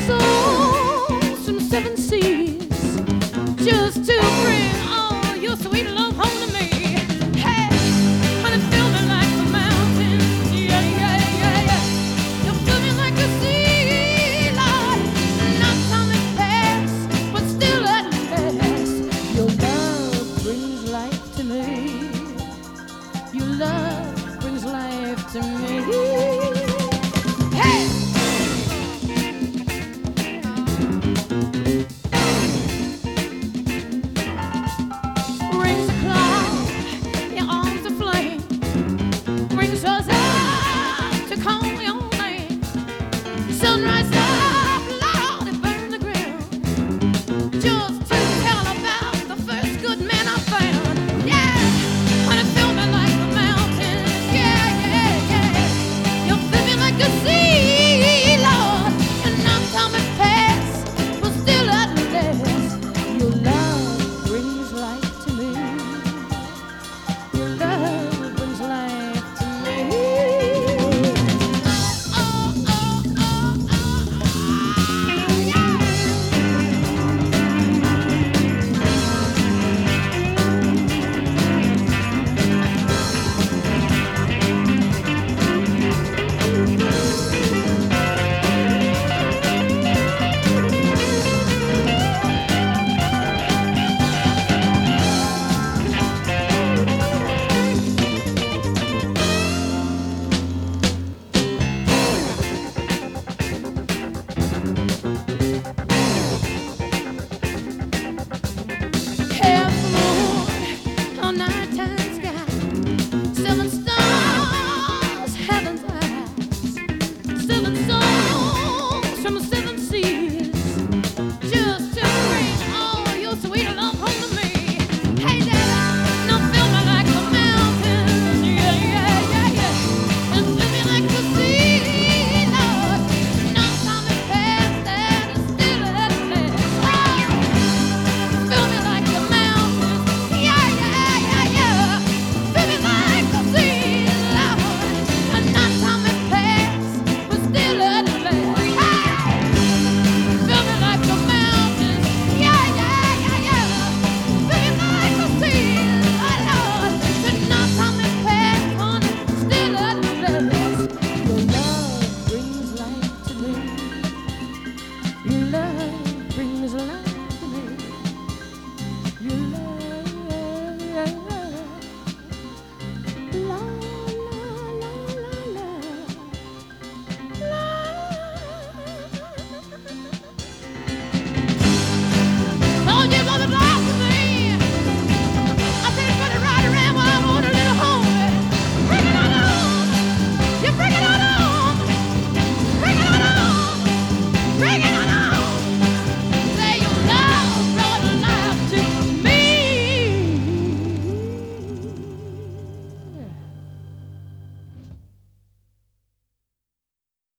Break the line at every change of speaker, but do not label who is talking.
souls from seven seas just to bring all your sweet love home to me. Hey, honey, fill me like the mountains, yeah, yeah, yeah, yeah. You fill me like the sea, Lord. Not time has passed, but still at last, your love brings life to me. Your love brings life to me.